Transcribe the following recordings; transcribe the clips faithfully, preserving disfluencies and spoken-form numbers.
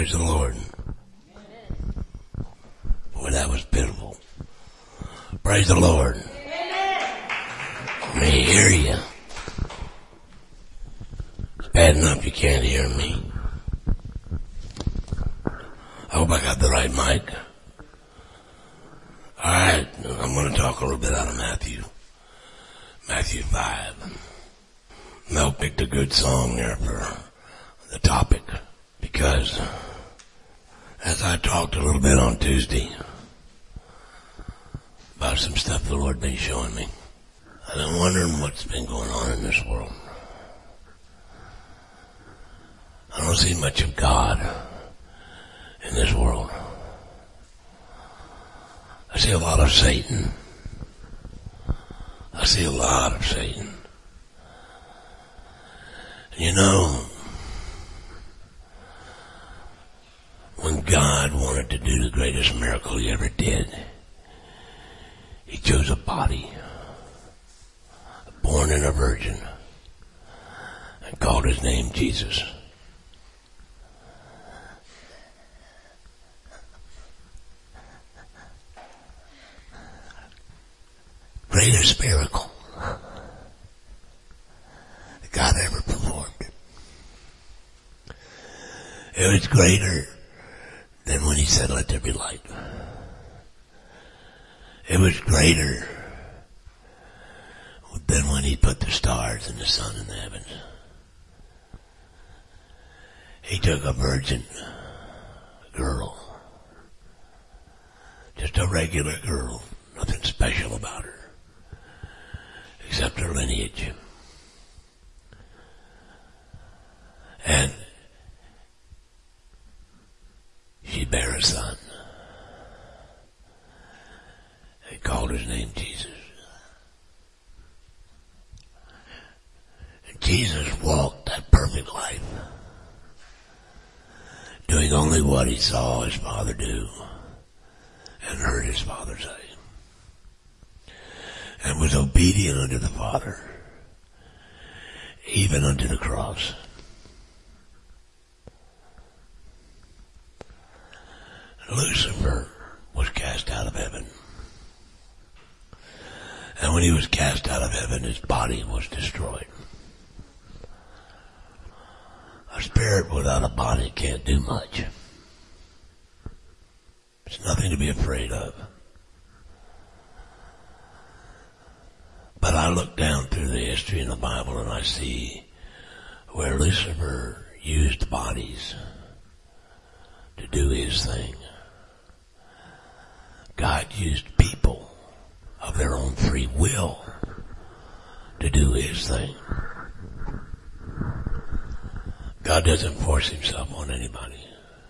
Praise the Lord. Boy, that was pitiful. Praise the Lord. Let me hear you. It's bad enough you can't hear me. I hope I got the right mic. Alright, I'm going to talk a little bit out of Matthew. Matthew five. Mel picked a good song there for the topic, because as I talked a little bit on Tuesday about some stuff the Lord been showing me, I've been wondering what's been going on in this world. I don't see much of God in this world. I see a lot of Satan. I see a lot of Satan. And you know, when God wanted to do the greatest miracle he ever did, he chose a body, born in a virgin, and called his name Jesus. Greatest miracle that God ever performed. It was greater than when he said, "Let there be light." It was greater than when he put the stars and the sun in the heavens. He took a virgin girl, just a regular girl, nothing special about her, except her lineage. And she bare a son. He called his name Jesus. And Jesus walked that perfect life, doing only what he saw his Father do and heard his Father say, and was obedient unto the Father, even unto the cross. Lucifer was cast out of heaven. And when he was cast out of heaven, his body was destroyed. A spirit without a body can't do much. It's nothing to be afraid of. But I look down through the history in the Bible and I see where Lucifer used bodies to do his thing. God used people of their own free will to do his thing. God doesn't force himself on anybody.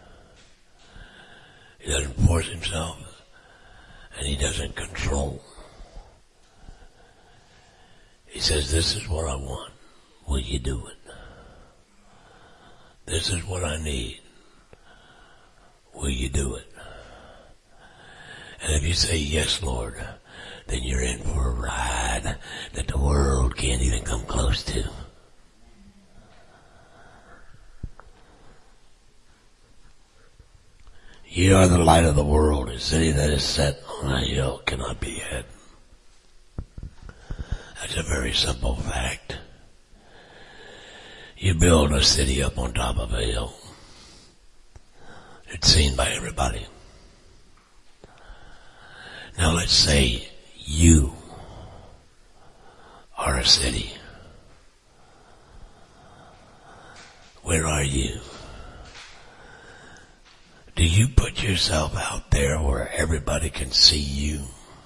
He doesn't force himself, and he doesn't control. He says, "This is what I want. Will you do it? This is what I need. Will you do it?" And if you say, "Yes, Lord," then you're in for a ride that the world can't even come close to. You are the light of the world. A city that is set on a hill cannot be hid. That's a very simple fact. You build a city up on top of a hill. It's seen by everybody. Now let's say you are a city. Where are you? Do you put yourself out there where everybody can see you?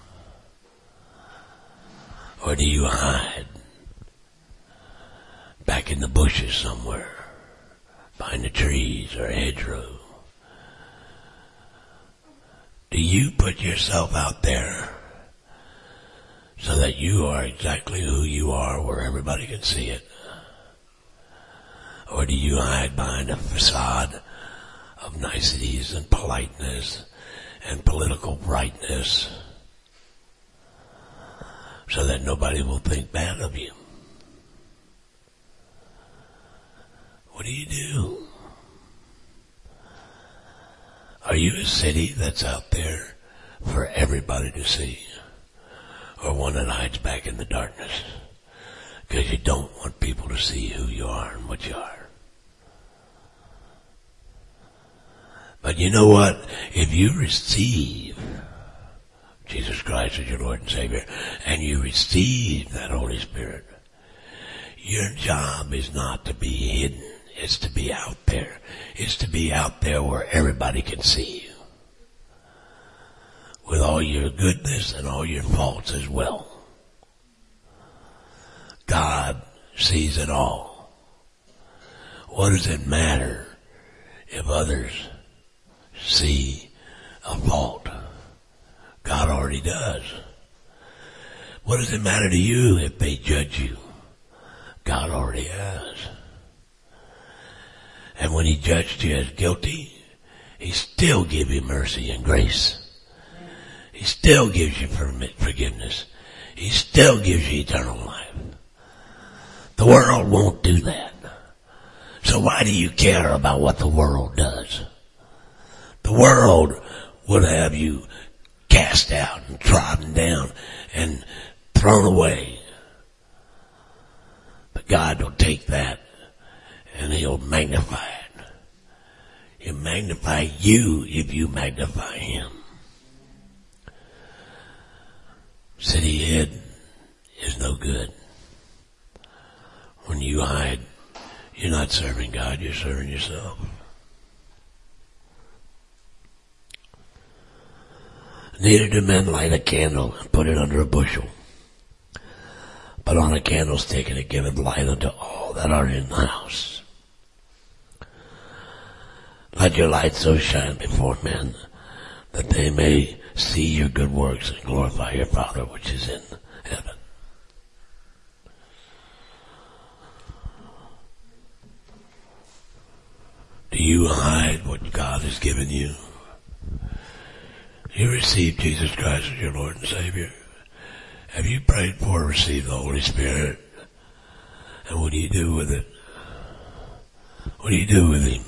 Or do you hide back in the bushes somewhere, behind the trees or a hedgerow? Do you put yourself out there so that you are exactly who you are where everybody can see it? Or do you hide behind a facade of niceties and politeness and political rightness so that nobody will think bad of you? What do you do? Are you a city that's out there for everybody to see? Or one that hides back in the darkness? Because you don't want people to see who you are and what you are. But you know what? If you receive Jesus Christ as your Lord and Savior, and you receive that Holy Spirit, your job is not to be hidden. It's to be out there. It's to be out there where everybody can see you. With all your goodness and all your faults as well. God sees it all. What does it matter if others see a fault? God already does. What does it matter to you if they judge you? God already has. And when he judged you as guilty, he still gives you mercy and grace. He still gives you forgiveness. He still gives you eternal life. The world won't do that. So why do you care about what the world does? The world would have you cast out and trodden down and thrown away. But God will take that and he'll magnify it. He'll magnify you if you magnify him. City hid is no good. When you hide, you're not serving God, you're serving yourself. Neither do men light a candle and put it under a bushel, but on a candlestick, and it giveth light unto all that are in the house. Let your light so shine before men that they may see your good works and glorify your Father which is in heaven. Do you hide what God has given you? You received Jesus Christ as your Lord and Savior. Have you prayed for or received the Holy Spirit? And what do you do with it? What do you do with him?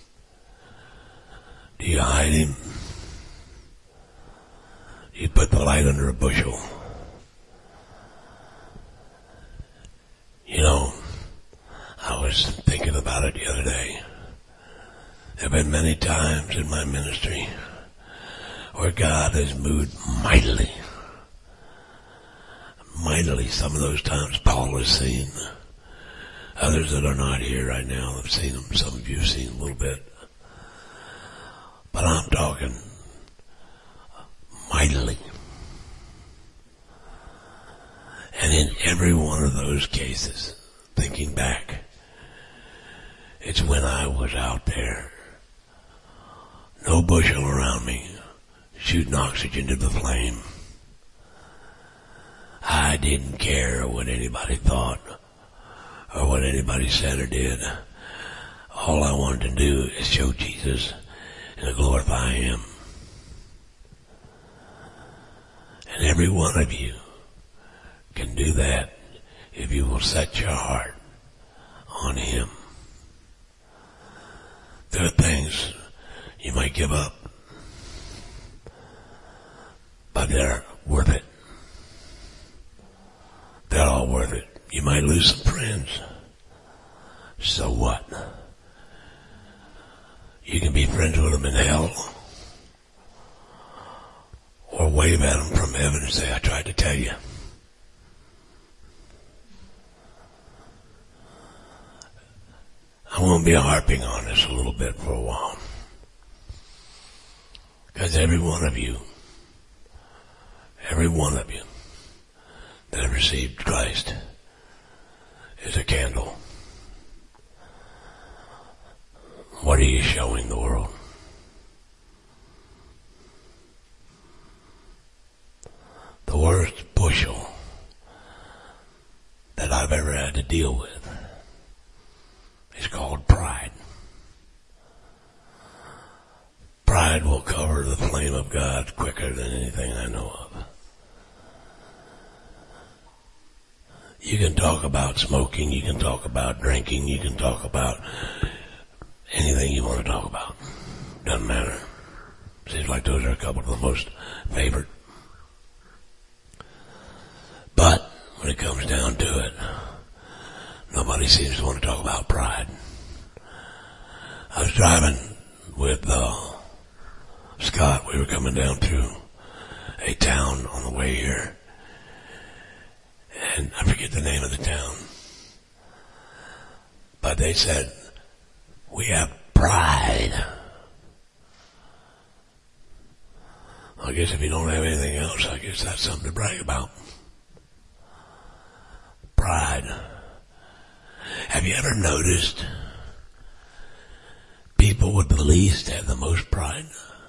Do you hide him? Do you put the light under a bushel? You know, I was thinking about it the other day. There have been many times in my ministry where God has moved mightily. Mightily. Some of those times Paul has seen. Others that are not here right now have seen them. Some of you have seen a little bit. But I'm talking mightily. And in every one of those cases, thinking back, it's when I was out there, no bushel around me, shooting oxygen to the flame. I didn't care what anybody thought or what anybody said or did. All I wanted to do is show Jesus and to glorify him. And every one of you can do that if you will set your heart on him. There are things you might give up, but they're worth it. They're all worth it. You might lose some friends. So what? You can be friends with them in hell, or wave at them from heaven and say, I tried to tell you. I won't be harping on this a little bit for a while. Because every one of you, every one of you that have received Christ is a candle. What are you showing the world? The worst bushel that I've ever had to deal with is called pride. Pride will cover the flame of God quicker than anything I know of. You can talk about smoking, you can talk about drinking, you can talk about anything you want to talk about. Doesn't matter. Seems like those are a couple of the most favorite. But when it comes down to it, nobody seems to want to talk about pride. I was driving with uh, Scott. We were coming down through a town on the way here, and I forget the name of the town, but they said, we have pride. I guess if you don't have anything else, I guess that's something to brag about. Pride. Have you ever noticed people with the least have the most pride?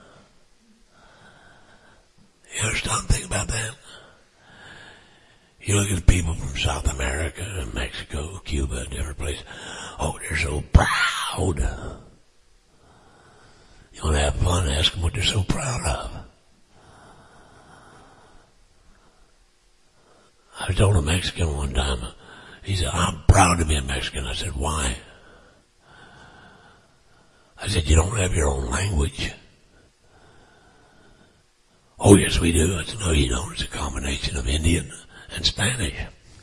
You ever stop and think about that? You look at people from South America and Mexico, Cuba, different places. Oh, they're so proud. You want to have fun, ask them what they're so proud of. I told a Mexican one time, he said, I'm proud to be a Mexican. I said, why? I said, you don't have your own language. Oh, yes, we do. I said, no, you don't. It's a combination of Indian and Spanish.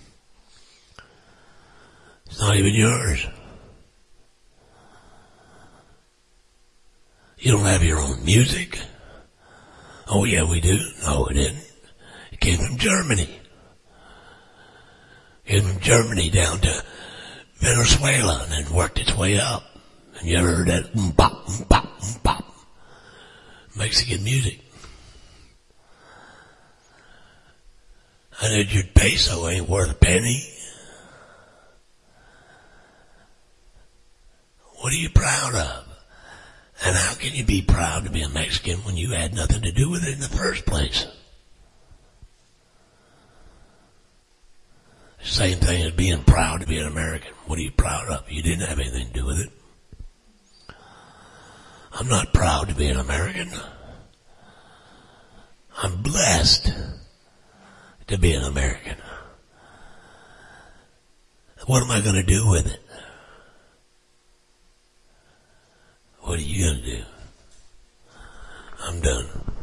It's not even yours. You don't have your own music. Oh, yeah, we do. No, it didn't. It came from Germany. It came from Germany down to Venezuela and then worked its way up. And you ever heard that mm-pop, mm-pop, mm-pop? Mexican music. And that your peso ain't worth a penny. What are you proud of? And how can you be proud to be a Mexican when you had nothing to do with it in the first place? Same thing as being proud to be an American. What are you proud of? You didn't have anything to do with it. I'm not proud to be an American. I'm blessed to be an American. What am I going to do with it? What are you going to do? I'm done.